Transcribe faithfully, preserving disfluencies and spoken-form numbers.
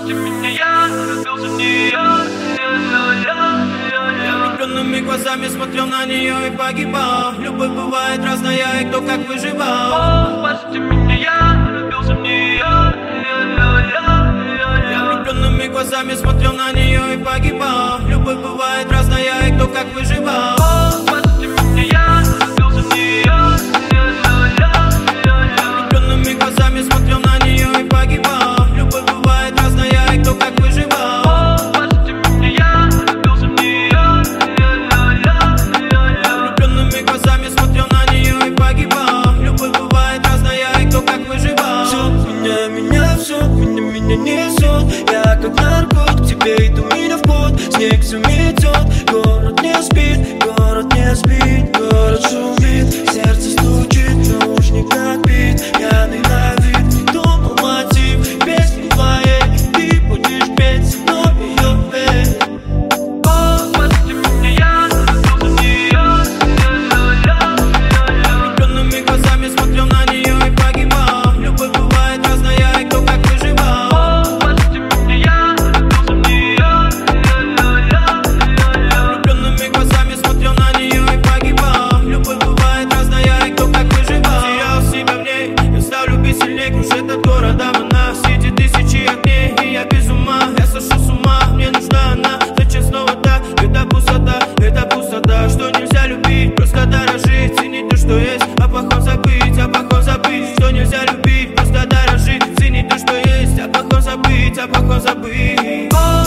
Прости меня, я влюбился в нее. Я влюбленными глазами смотрел на нее и погибал. Любовь бывает разная, и кто как выживал. Прости меня, я влюбился в нее. Я влюбленными глазами смотрел на нее и погибал. Любовь бывает разная, и кто как выживал. Прости меня, я влюбился в нее. Я влюбленными глазами смотрел на нее и погибал. Любовь бывает разная, и кто как выживал. Прости меня, я влюбился в нее. Я влюбленными глазами смотрел на нее и погибал. Любовь бывает разная, и кто как выживал. Все меня, меня, все меня, меня несет. Я как наркот, к тебе иду меня в пот. Снег все метет, город не спит, город не спит, город шумит, сердце стучит, наушник как бит, пьяный на вид. Думал мотив песни твоей, ты будешь петь со мной ее петь. Прости меня, я влюбился в нее. Я влюбленными глазами смотрел на нее и погибал. Любовь бывает разная, и кто как выживал. Прости меня, я влюбился в нее. Я влюбленными глазами смотрел на нее и погибал. Любовь бывает разная, и кто как выживал. Терял себя в ней, я стал любить сильней. Кружит от города она, светит тысячи огней, и я без ума, я сошел с ума. Мне нужна она, зачем снова так? Это пустота, это пустота, что нельзя любить, просто дорожить, ценить то, что есть, а плохом забыть, а плохом забыть, что нельзя любить, просто дорожить, ценить то, что есть, а плохом забыть, а плохом забыть.